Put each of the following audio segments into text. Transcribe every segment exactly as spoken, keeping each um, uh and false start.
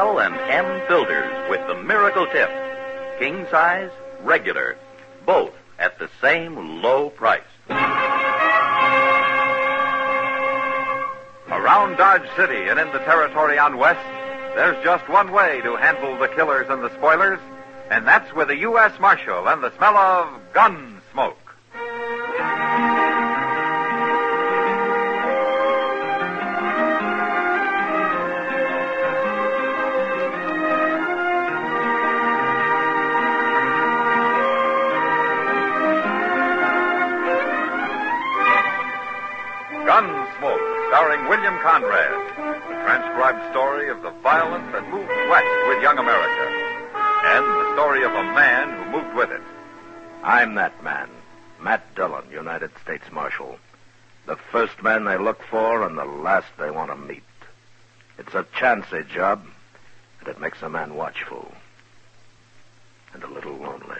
L and M filters with the miracle tip. King size, regular, both at the same low price. Around Dodge City and in the territory on West, there's just one way to handle the killers and the spoilers, and that's with a U S Marshal and the smell of gun smoke. Gunsmoke, starring William Conrad, the transcribed story of the violence that moved west with young America, and the story of a man who moved with it. I'm that man, Matt Dillon, United States Marshal. The first man they look for and the last they want to meet. It's a chancy job, and it makes a man watchful and a little lonely.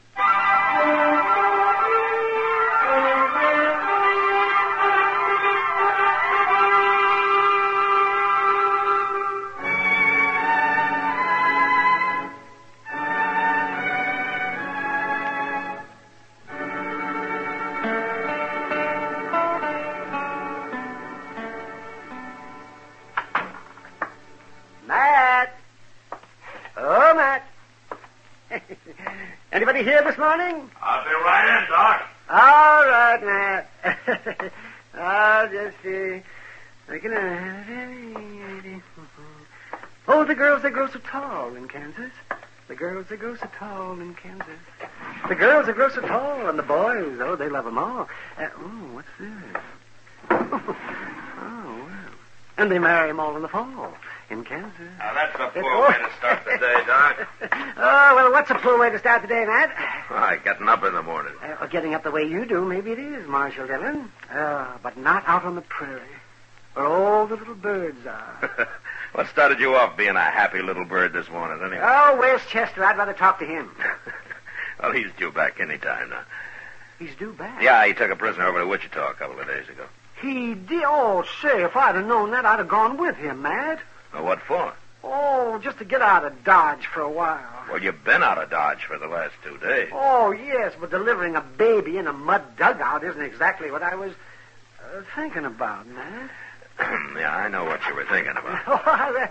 Anybody here this morning? I'll be right in, Doc. All right, Matt. I'll just see. Uh, oh, the girls, they grow so tall in Kansas. The girls, they grow so tall in Kansas. The girls, they grow so tall, and the boys, oh, they love them all. Uh, oh, what's this? Oh, well. And they marry them all in the fall. In Kansas. Now, that's a poor way to start the day, Doc. Oh, well, what's a poor way to start the day, Matt? Why, getting up in the morning. Uh, getting up the way you do, maybe it is, Marshal Dillon. Uh, but not out on the prairie, where all the little birds are. What started you off being a happy little bird this morning, anyway? Oh, where's Chester? I'd rather talk to him. Well, he's due back any time now. He's due back? Yeah, he took a prisoner over to Wichita a couple of days ago. He did? Oh, say, if I'd have known that, I'd have gone with him, Matt. Well, what for? Oh, just to get out of Dodge for a while. Well, you've been out of Dodge for the last two days. Oh, yes, but delivering a baby in a mud dugout isn't exactly what I was uh, thinking about, man. Yeah, I know what you were thinking about. Oh, uh,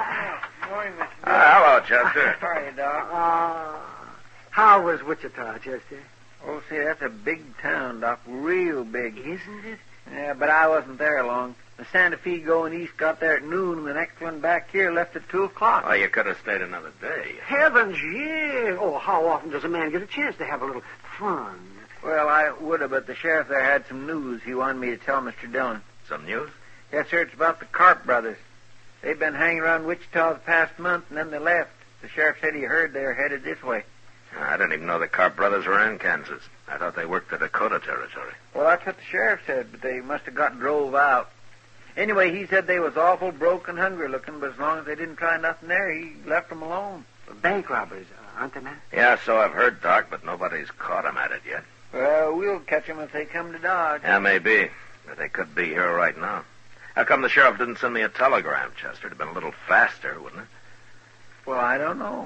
uh, Morning, Mister Uh, hello, Chester. How are you, Doc? Uh, how was Wichita, Chester? Oh, see, that's a big town, Doc. Real big. Isn't it? Yeah, but I wasn't there long. The Santa Fe going east got there at noon, and the next one back here left at two o'clock. Well, you could have stayed another day. Heavens, yeah. Oh, how often does a man get a chance to have a little fun? Well, I would have, but the sheriff there had some news he wanted me to tell Mister Dillon. Some news? Yes, sir, it's about the Karp brothers. They've been hanging around Wichita the past month, and then they left. The sheriff said he heard they were headed this way. I didn't even know the Karp brothers were in Kansas. I thought they worked the Dakota Territory. Well, that's what the sheriff said, but they must have got drove out. Anyway, he said they was awful broke and hungry looking, but as long as they didn't try nothing there, he left them alone. Bank robbers, uh, aren't they, man? Yeah, so I've heard, Doc, but nobody's caught them at it yet. Well, we'll catch them if they come to Dodge. Yeah, maybe. But they could be here right now. How come the sheriff didn't send me a telegram, Chester? It'd have been a little faster, wouldn't it? Well, I don't know.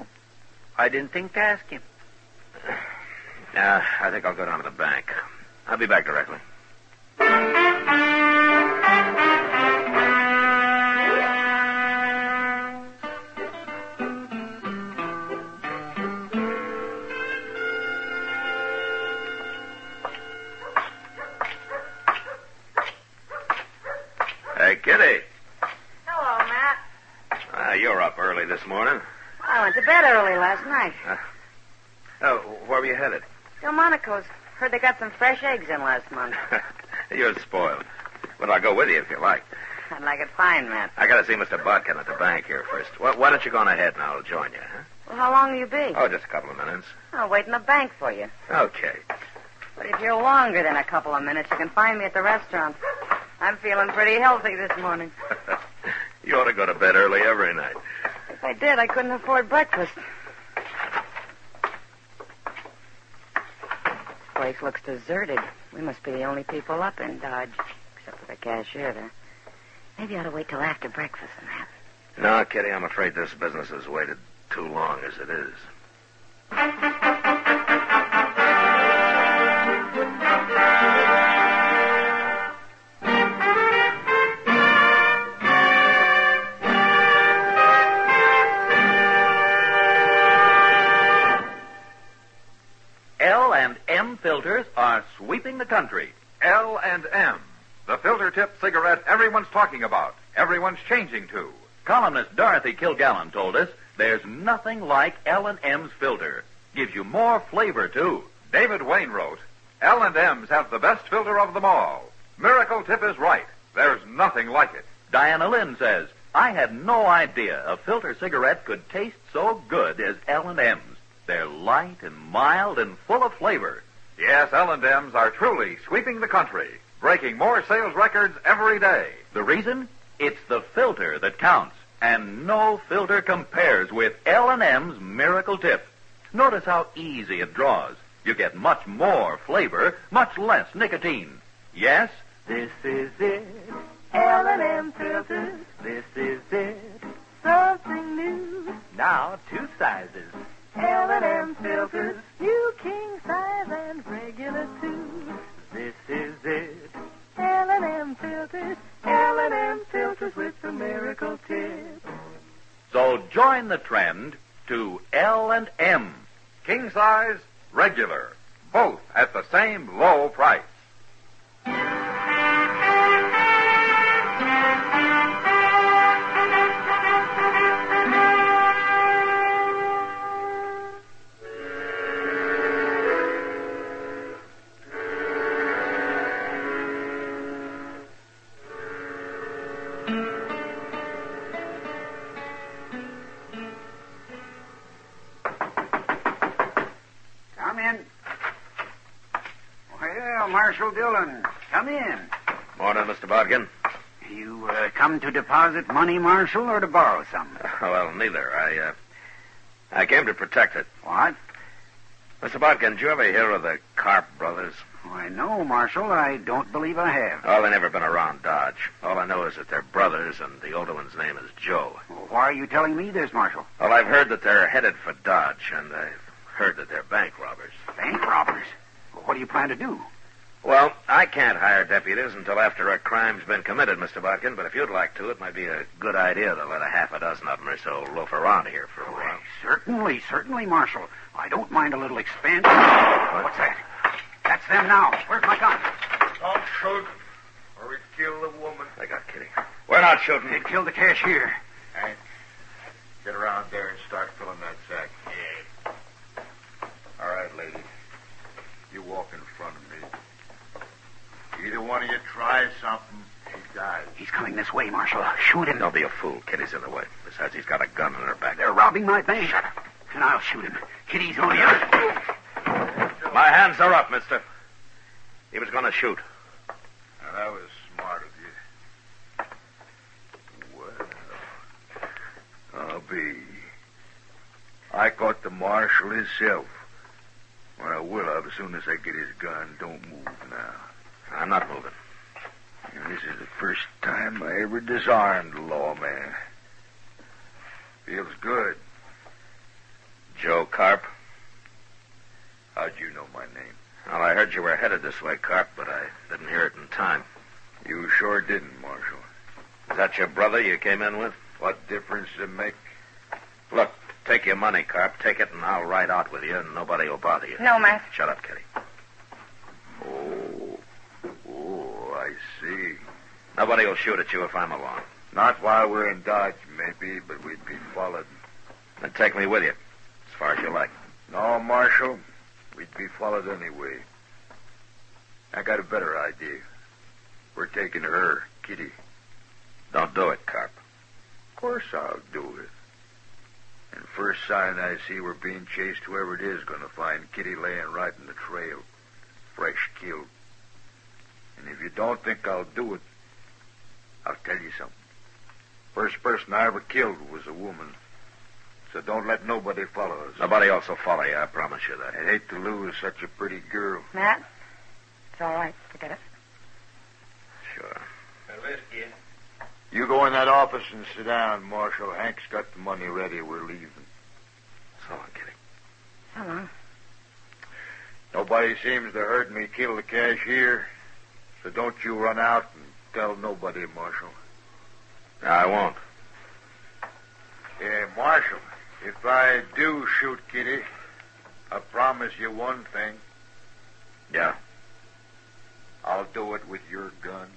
I didn't think to ask him. Yeah, I think I'll go down to the bank. I'll be back directly. Hey, Kitty. Hello, Matt. Uh, you're up early this morning. I went to bed early last night. Uh, oh, where were you headed? Delmonico's. Heard they got some fresh eggs in last month. You're spoiled. But I'll go with you if you like. I'd like it fine, Matt. I got to see Mister Bodkin at the bank here first. Why, why don't you go on ahead and I'll join you, huh? Well, how long will you be? Oh, just a couple of minutes. I'll wait in the bank for you. Okay. But if you're longer than a couple of minutes, you can find me at the restaurant. I'm feeling pretty healthy this morning. You ought to go to bed early every night. If I did, I couldn't afford breakfast. This place looks deserted. We must be the only people up in Dodge, except for the cashier there. Maybe I ought to wait till after breakfast and that. No, Kitty, I'm afraid this business has waited too long as it is. L and M filters are sweeping the country. L and M, the filter tip cigarette everyone's talking about, everyone's changing to. Columnist Dorothy Kilgallen told us there's nothing like L and M's filter. Gives you more flavor, too. David Wayne wrote, L and M's have the best filter of them all. Miracle Tip is right. There's nothing like it. Diana Lynn says, I had no idea a filter cigarette could taste so good as L and M's. They're light and mild and full of flavor. Yes, L and M's are truly sweeping the country, breaking more sales records every day. The reason? It's the filter that counts, and no filter compares with L and M's Miracle Tip. Notice how easy it draws. You get much more flavor, much less nicotine. Yes, This is it, L and M filters. This is it, something new. Now two sizes, L and M filters, new king size and regular too. This is it, L and M filters, L and M filters with the Miracle Tip. so join the trend to L and M. King size, regular, both at the same low price. Come in. Well, Marshal Dillon, come in. Morning, Mister Bodkin. You uh, come to deposit money, Marshal, or to borrow some? Well, neither. I, uh, I came to protect it. What? Mister Bodkin, did you ever hear of the Karp brothers? Why, no, Marshal. I don't believe I have. Oh, they never been around Dodge. All I know is that they're brothers, and the older one's name is Joe. Well, why are you telling me this, Marshal? Well, I've heard that they're headed for Dodge, and I've heard that they're bank robbers. Bank robbers? Well, what do you plan to do? Well, I can't hire deputies until after a crime's been committed, Mister Bodkin, but if you'd like to, it might be a good idea to let a half a dozen of them or so loaf around here for a while. Certainly, certainly, Marshal. I don't mind a little expense. What's that? That's them now. Where's my gun? Don't shoot, or we'd kill the woman. I got Kitty. We're not shooting. They killed the cashier. Hank, get around there and start filling that sack. Yeah. All right, lady. You walk in front of me. Either one of you tries something, she dies. He's coming this way, Marshal. Shoot him. Don't be a fool. Kitty's in the way. Besides, he's got a gun in her back. They're robbing my bank. Shut up. And I'll shoot him. Kitty's on the other. My hands are up, mister. He was going to shoot. Now, that was smart of you. Well, I'll be. I caught the marshal himself. Well, I will have as soon as I get his gun. Don't move now. I'm not moving. And this is the first time I ever disarmed a lawman. Feels good. Joe Karp. How'd you know my name? Well, I heard you were headed this way, Karp, but I didn't hear it in time. You sure didn't, Marshal. Is that your brother you came in with? What difference does it make? Look, take your money, Karp. Take it, and I'll ride out with you, and nobody will bother you. No, Matt. Shut up, Kitty. Oh, oh, I see. Nobody will shoot at you if I'm along. Not while we're in Dodge, maybe, but we'd be followed. Then take me with you, as far as you like. No, Marshal. We'd be followed anyway. I got a better idea. We're taking her, Kitty. Don't do it, Karp. Of course I'll do it. And first sign I see we're being chased, whoever it is going to find Kitty laying right in the trail, fresh killed. And if you don't think I'll do it, I'll tell you something. First person I ever killed was a woman. So don't let nobody follow us. Nobody else will follow you, I promise you that. I'd hate to lose such a pretty girl. Matt, it's all right. Forget it. Sure. Whiskey. You go in that office and sit down, Marshal. Hank's got the money ready. We're leaving. So long, Kitty. So long. Nobody seems to heard me kill the cashier, so don't you run out and tell nobody, Marshal. I won't. Yeah, Marshal, if I do shoot Kitty, I promise you one thing. Yeah. I'll do it with your gun.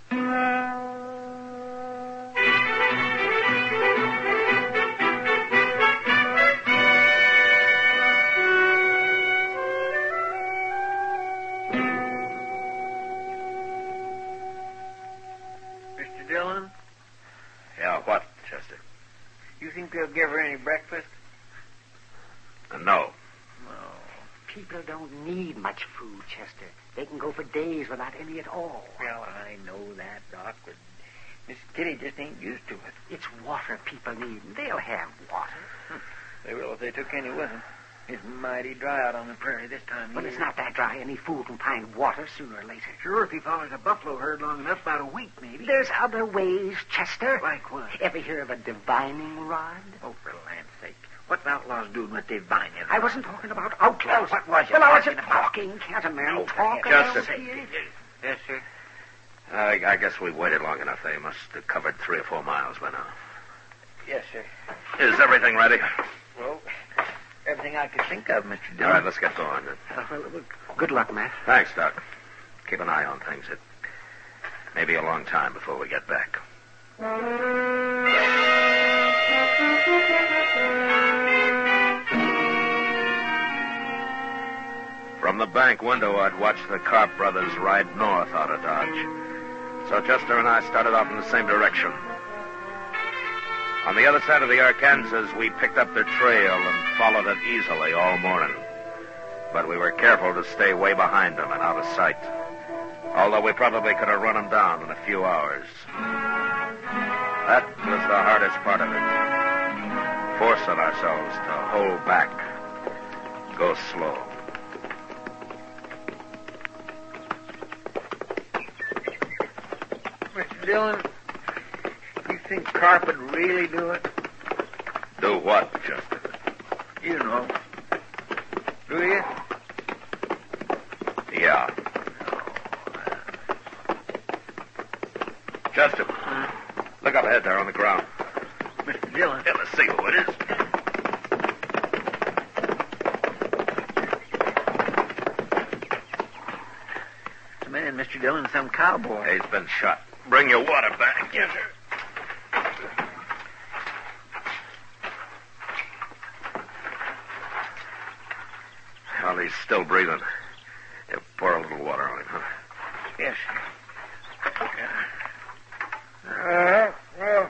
Mister Dillon, Yeah, what, Chester? you think they'll give her any breakfast? Uh, no. People don't need much food, Chester. They can go for days without any at all. Well, I know that, Doc, but Miss Kitty just ain't used to it. It's water people need, and they'll have water. They will if they took any with them. It's mighty dry out on the prairie this time of But year. it's not that dry. Any fool can find water sooner or later. Sure, if he follows a buffalo herd long enough, about a week, maybe. There's other ways, Chester. Like what? Ever hear of a divining rod? Oh, for land's sake. What's outlaws doing with divining? I wasn't talking about outlaws. Well, what was you Well, I wasn't talking about? talking. Can't a man Oh, talk? for Just about a- it? Yes, sir. I, I guess we waited long enough. They must have covered three or four miles by now. Yes, sir. Is everything ready? Well, everything I could think of, Mister All Dillon. right, let's get going then. Uh, well, well, good luck, Matt. Thanks, Doc. Keep an eye on things. It may be a long time before we get back. From the bank window, I'd watched the Carp brothers ride north out of Dodge. So Chester and I started off in the same direction. On the other side of the Arkansas, we picked up their trail and followed it easily all morning. But we were careful to stay way behind them and out of sight. Although we probably could have run them down in a few hours. That was the hardest part of it. Forcing ourselves to hold back. Go slow. Mister Dillon, you think Carp would really do it? Do what, Chester? You know. Do you? Yeah. Chester, look up ahead there on the ground. Mister Dillon. Yeah, let's see who it is. It's a man, Mister Dillon, some cowboy. He's been shot. Bring your water back. Yes, sir. Well, he's still breathing. Yeah, pour a little water on him, huh? Yes, sir. Uh, well.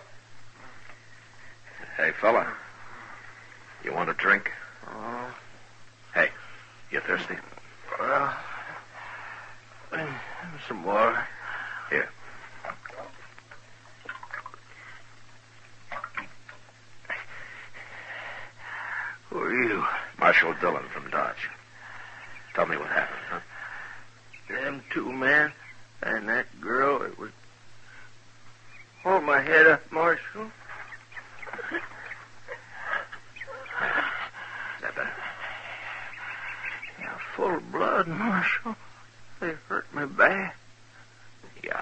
Hey, fella. You want a drink? Oh, Hey, you thirsty? well, some water. Here. Who are you? Marshal Dillon from Dodge. Tell me what happened, huh? Them two men and that girl. It was. Hold my head up, Marshal. Is that better? Yeah, full of blood, Marshal. They hurt me bad. Yeah.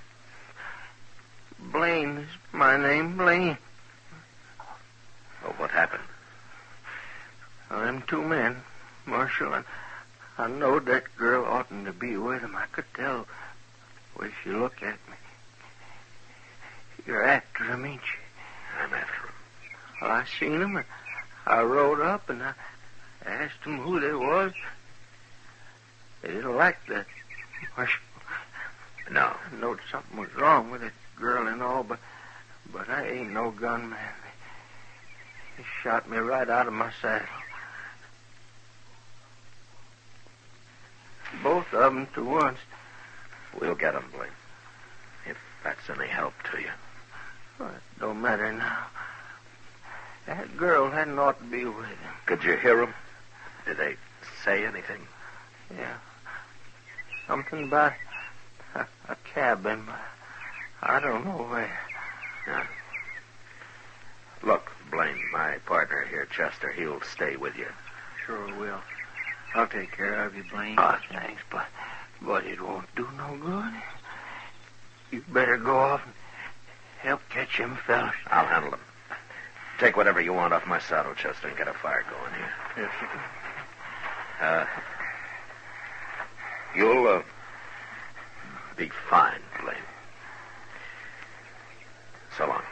Blaine is my name, Blaine. Oh, what happened? Well, them two men, Marshal, and I know that girl oughtn't to be with him. I could tell the way she looked at me. You're after him, ain't you? I'm after him. Well, I seen him, and I rode up, and I asked them who they was. They didn't like that, Marshal. No. I knowed something was wrong with that girl and all, but but I ain't no gunman. They, they shot me right out of my saddle. Both of them to once. We'll get him, Blaine. If that's any help to you. Well, it don't matter now. That girl hadn't ought to be with him. Could you hear him? Did they say anything? Yeah. Something about a, a cabin, but I don't know where. Yeah. Look, Blaine, my partner here, Chester, he'll stay with you. Sure will. I'll take care of you, Blaine. Oh, thanks, but, but it won't do no good. You better go off and help catch them fellas. I'll handle them. Take whatever you want off my saddle, Chester, and get a fire going here. Yes, sir. Uh, you'll, uh, be fine, Blaine. So long.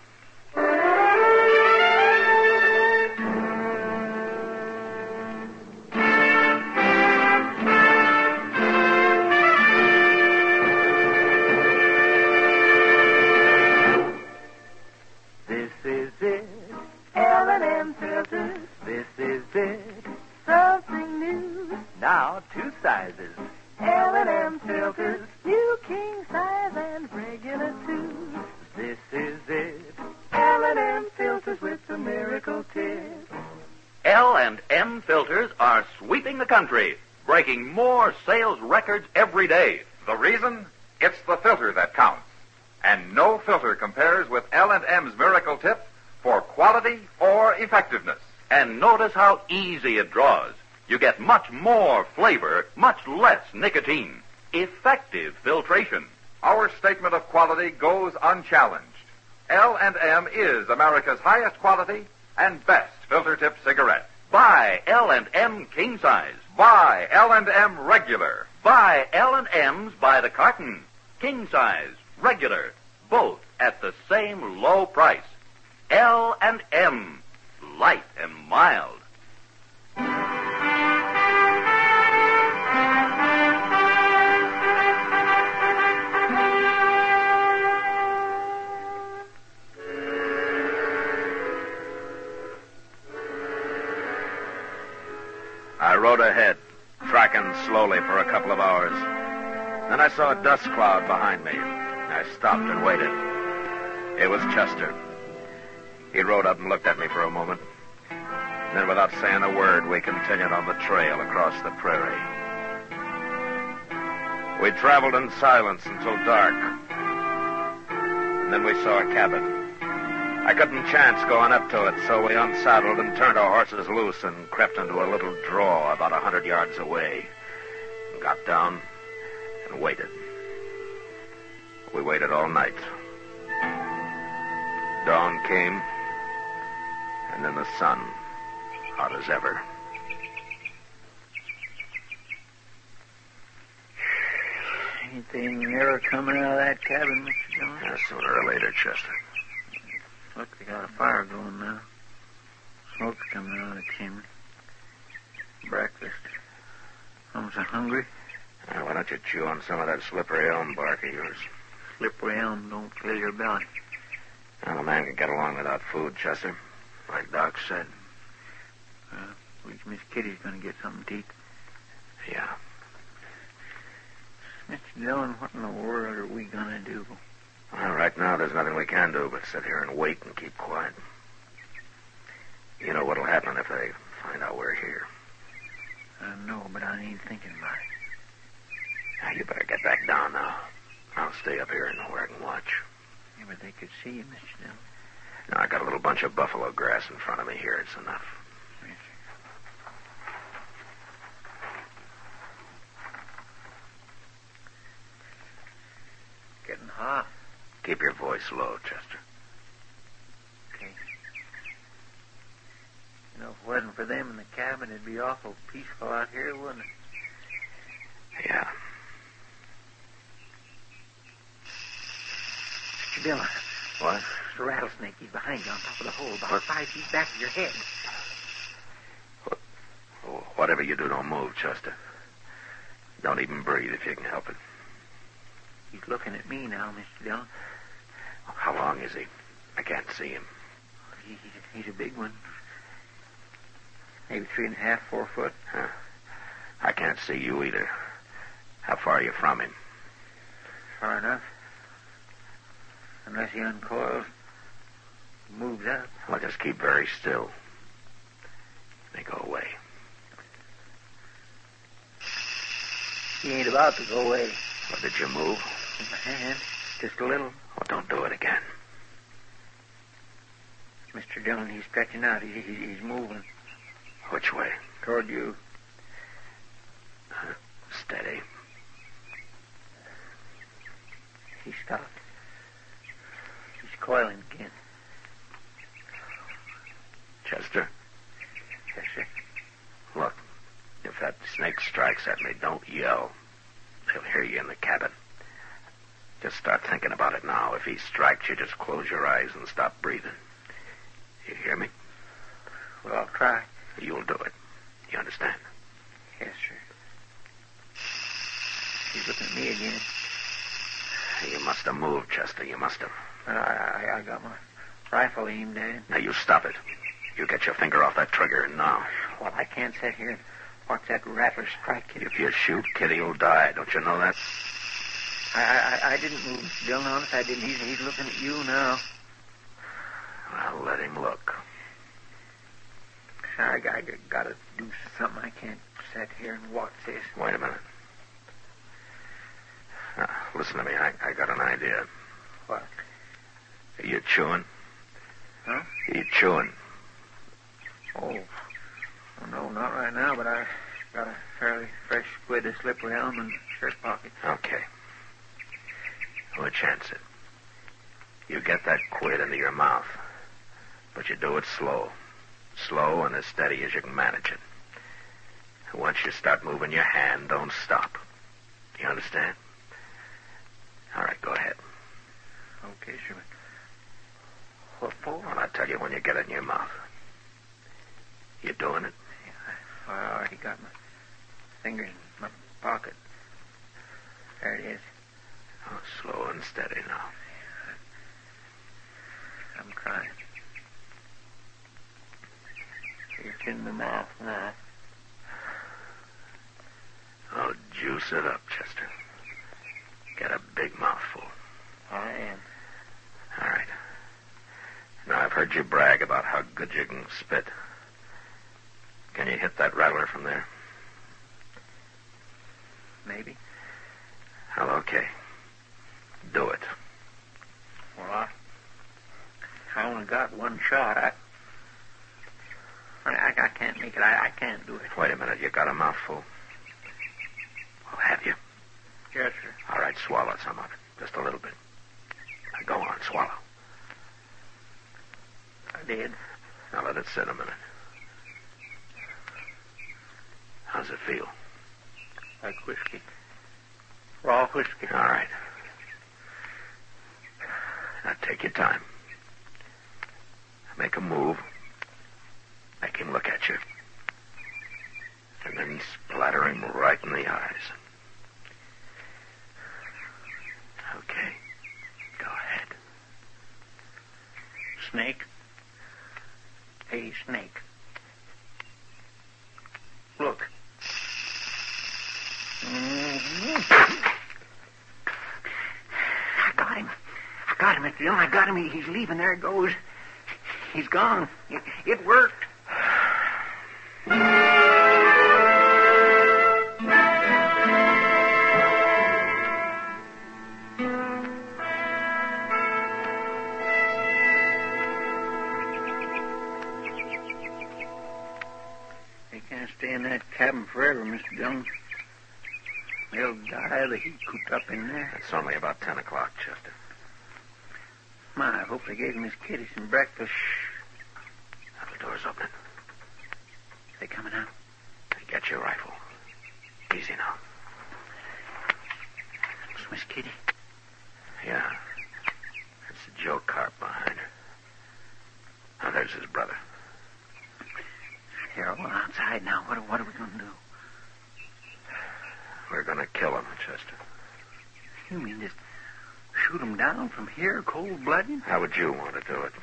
This is it, L and M filters. This is it, something new. Now two sizes, L and M filters, new king size and regular too. This is it, L and M filters with the miracle tip. L and M filters are sweeping the country, breaking more sales records every day. The reason? It's the filter that counts. And no filter compares with L and M's Miracle Tip for quality or effectiveness. And notice how easy it draws. You get much more flavor, much less nicotine. Effective filtration. Our statement of quality goes unchallenged. L and M is America's highest quality and best filter tip cigarette. Buy L and M king size. Buy L and M regular. Buy L and M's by the carton. King size, regular, both at the same low price. L and M, light and mild. I rode ahead, tracking slowly for a couple of hours. Then I saw a dust cloud behind me. I stopped and waited. It was Chester. He rode up and looked at me for a moment. Then, without saying a word, we continued on the trail across the prairie. We traveled in silence until dark. And then we saw a cabin. I couldn't chance going up to it, so we unsaddled and turned our horses loose and crept into a little draw about a hundred yards away. And got down and waited. We waited all night. Dawn came, and then the sun, hot as ever. Anything never coming out of that cabin, Mister Jones? Yeah, sooner or later, Chester. Look, they got a fire going now. Smoke's coming out of the chimney. Breakfast. I'm so hungry. Now, why don't you chew on some of that slippery elm bark of yours? Slippery elm don't fill your belly. Well, a man can get along without food, Chester. Like Doc said. Well, at least Miss Kitty's going to get something to eat. Yeah. Mister Dillon, what in the world are we going to do? Well, right now there's nothing we can do but sit here and wait and keep quiet. You know what'll happen if they find out we're here. I know, but I ain't thinking about it. Now, you better get back down now. I'll stay up here and where I can watch. Yeah, but they could see you, Mister Dillon. Now, I got a little bunch of buffalo grass in front of me here. It's enough. Yes, sir. Getting hot. Keep your voice low, Chester. Okay. You know, if it wasn't for them in the cabin, it'd be awful peaceful out here, wouldn't it? Yeah. Mister Dillon. What? There's a rattlesnake. He's behind you on top of the hole, about five feet back of your head. What? Oh, whatever you do, don't move, Chester. Don't even breathe if you can help it. He's looking at me now, Mister Dillon. How long is he? I can't see him. He, he's, he's a big one. Maybe three and a half, four foot. Huh. I can't see you either. How far are you from him? Far enough. Unless he uncoils, moves up. Well, just keep very still. They go away. He ain't about to go away. Well, did you move? In my hand, just a little. Well, don't do it again. Mister Dillon, he's stretching out. He, he, he's moving. Which way? Toward you. Uh, steady. He stopped. He's coiling again. Chester? Yes, sir. Look, if that snake strikes at me, don't yell. He'll hear you in the cabin. Just start thinking about it now. If he strikes you, just close your eyes and stop breathing. You hear me? Well, I'll try. You'll do it. You understand? Yes, sir. He's looking at me again. You must have moved, Chester. You must have. I, I, I got my rifle aimed at him. Now, you stop it. You get your finger off that trigger now. Well, I can't sit here and watch that rattler strike Kitty. If you shoot, Kitty will die. Don't you know that? I, I, I didn't move, Mister Dillon. Honest, I didn't. He's, he's looking at you now. Well, let him look. I, I got to do something. I can't sit here and watch this. Wait a minute. Now, listen to me. I, I got an idea. What? Are you chewing? Huh? Are you chewing? Oh, well, no, not right now, but I got a fairly fresh squid of slippery elm in the shirt pocket. Okay. We'll chance it. You get that quid into your mouth, but you do it slow. Slow and as steady as you can manage it. And once you start moving your hand, don't stop. Do you understand? All right, go ahead. Okay, sure. What for? Well, I'll tell you when you get it in your mouth. You doing it? Yeah, I already got my finger in my pocket. There it is. Oh, slow and steady now. I'm trying. It's in the mouth now. Oh, juice it up, Chester. Get a big mouthful. I am. All right. Now, I've heard you brag about how good you can spit. Can you hit that rattler from there? Maybe. Well, okay. Do it. Well, I, I only got one shot. I, I, I can't make it. I, I can't do it. Wait a minute. You got a mouthful. Well, have you? Yes, sir. All right, swallow some of it. Just a little bit. Now, go on, swallow. I did. Now, let it sit a minute. How's it feel? Like whiskey. Raw whiskey. All right. Now, take your time. Make a move. Make him look at you. And then splatter him right in the eyes. Okay. Go ahead. Snake. Hey, snake. Look. Mm-hmm. I got him. I got him, Mister Dillon. I got him. He, he's leaving. There it goes. He's gone. It, it worked. They can't stay in that cabin forever, Mister Dillon. They'll die of the heat cooped up in there. It's only about ten o'clock, Chester. My, I hope they gave him his kitty some breakfast. Now the door's opening. They coming out? Get your rifle. Easy now. It's Miss Kitty. Yeah. That's Joe Carp behind her. Now, there's his brother. They're all outside now. What, what are we going to do? We're going to kill him, Chester. You mean just shoot him down from here, cold-blooded? How would you want to do it?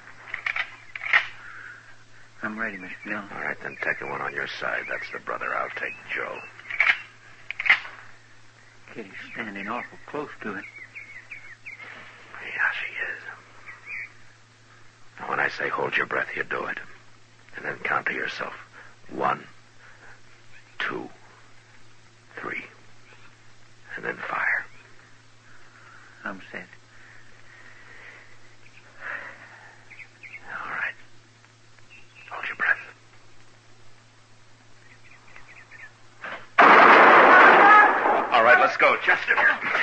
I'm ready, Mister Dillon. All right, then take the one on your side. That's the brother. I'll take Joe. Kitty's standing awful close to it. Yeah, she is. Now, when I say hold your breath, you do it. And then count to yourself. One, two, three. And then fire. I'm set. All right. go, Chester.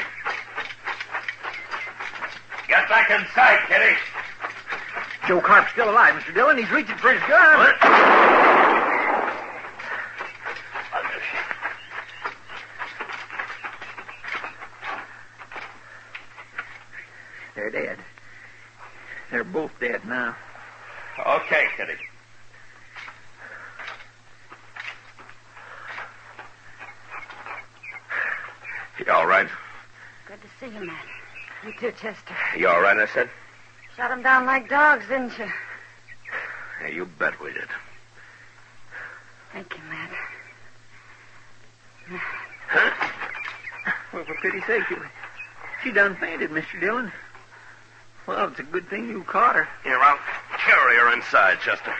Get back inside, Kitty. Joe Carp's still alive, Mister Dillon. He's reaching for his gun. What? They're dead. They're both dead now. Okay, Kitty. You all right? Good to see you, Matt. You too, Chester. You all right, I said? Shot them down like dogs, didn't you? Yeah, you bet we did. Thank you, Matt. Well, for pity's sake, she done fainted, Mister Dillon. Well, it's a good thing you caught her. Here, I'll carry her inside, Chester.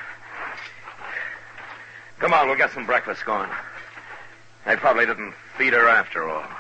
Come on, we'll get some breakfast going. They probably didn't feed her after all.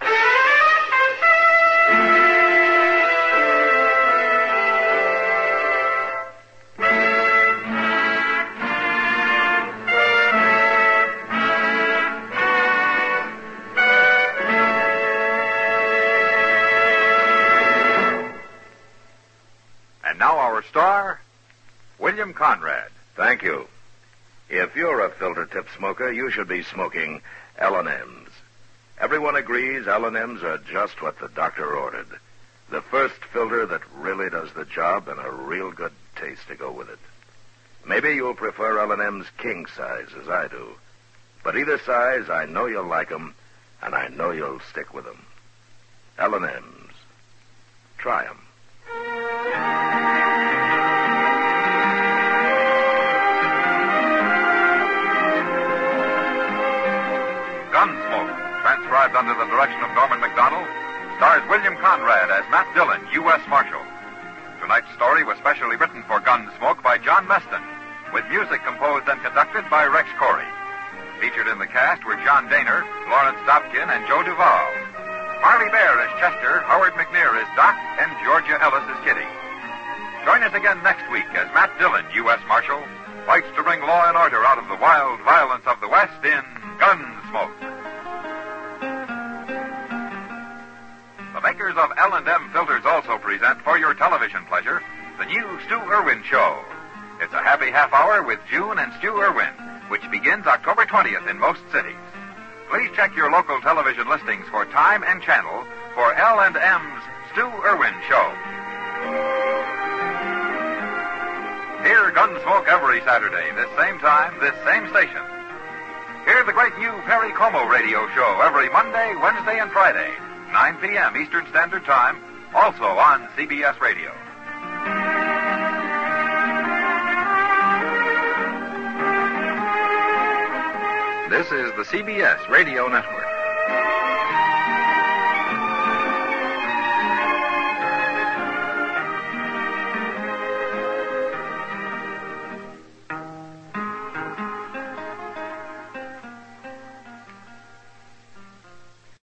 Now our star, William Conrad. Thank you. If you're a filter tip smoker, you should be smoking L and M's. Everyone agrees L and M's are just what the doctor ordered. The first filter that really does the job and a real good taste to go with it. Maybe you'll prefer L and M's king size as I do. But either size, I know you'll like them, and I know you'll stick with them. L and M's. Try them. Gunsmoke, transcribed under the direction of Norman Macdonald, stars William Conrad as Matt Dillon, U S Marshal. Tonight's story was specially written for Gunsmoke by John Meston, with music composed and conducted by Rex Corey. Featured in the cast were John Daner, Lawrence Dobkin, and Joe Duvall. Harley Bear as Chester, Howard McNear as Doc, and Georgia Ellis as Kitty. Join us again next week as Matt Dillon, U S Marshal, fights to bring law and order out of the wild violence of the West in Gunsmoke. The makers of L and M filters also present for your television pleasure the new Stu Irwin Show. It's a happy half hour with June and Stu Irwin, which begins October twentieth in most cities. Please check your local television listings for time and channel for L and M's Stu Irwin Show. Hear Gunsmoke every Saturday, this same time, this same station. Hear the great new Perry Como radio show every Monday, Wednesday, and Friday, nine p.m. Eastern Standard Time, also on C B S Radio. This is the C B S Radio Network.